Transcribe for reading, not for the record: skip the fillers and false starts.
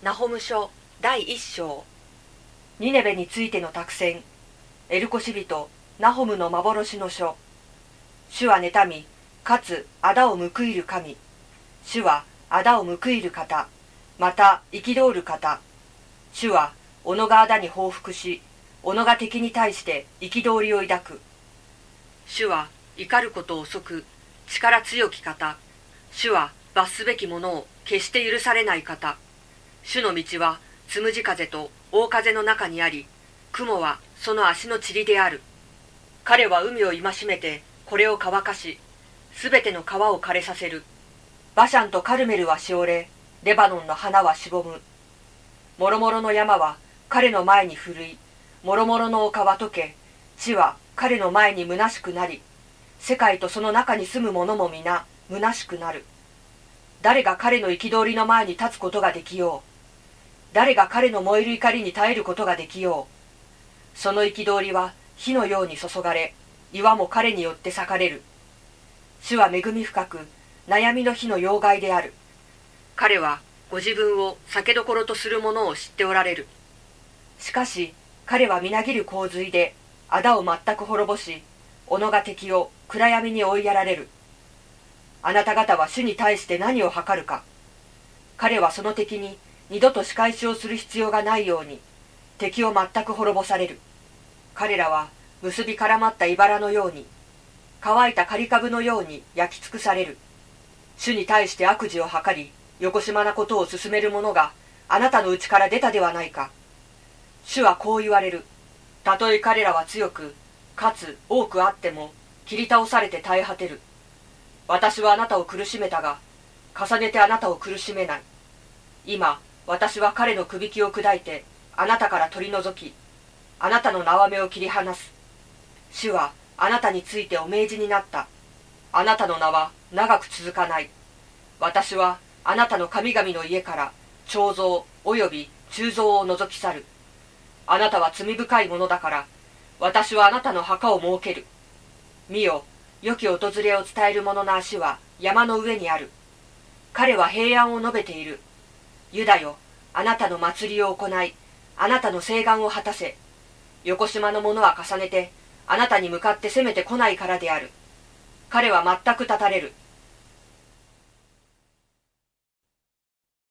ナホム書第一章。ニネベについての託戦。エルコシ人ナホムの幻の書。主は妬み、かつ仇を報いる神。主は仇を報いる方、また憤る方。主は己が仇に報復し、己が敵に対して憤りを抱く。主は怒ること遅く、力強き方。主は罰すべきものを決して許されない方。主の道はつむじ風と大風の中にあり、雲はその足の塵である。彼は海を戒めてこれを乾かし、すべての川を枯れさせる。バシャンとカルメルはしおれ、レバノンの花はしぼむ。もろもろの山は彼の前に震い、もろもろの丘は溶け、地は彼の前に虚しくなり、世界とその中に住む者も皆虚しくなる。誰が彼の憤りの前に立つことができよう。誰が彼の燃える怒りに耐えることができよう。その憤りは火のように注がれ、岩も彼によって裂かれる。主は恵み深く、悩みの日の要害である。彼はご自分を酒どころとする者を知っておられる。しかし彼はみなぎる洪水で仇を全く滅ぼし、己が敵を暗闇に追いやられる。あなた方は主に対して何を計るか。彼はその敵に二度と仕返しをする必要がないように、敵を全く滅ぼされる。彼らは結び絡まった茨のように、乾いた刈り株のように焼き尽くされる。主に対して悪事を図り、よこしまなことを進める者があなたのうちから出たではないか。主はこう言われる。たとえ彼らは強く、かつ多くあっても、切り倒されて耐え果てる。私はあなたを苦しめたが、重ねてあなたを苦しめない。今、私は彼のくびきを砕いて、あなたから取り除き、あなたの縄目を切り離す。主はあなたについてお命じになった。あなたの名は長く続かない。私はあなたの神々の家から彫像および鋳造を除き去る。あなたは罪深いものだから、私はあなたの墓を設ける。見よ、良き訪れを伝える者の足は山の上にある。彼は平安を述べている。ユダよ、あなたの祭りを行い、あなたの誓願を果たせ。よこしまの者は重ねて、あなたに向かって攻めてこないからである。彼は全く断たれる。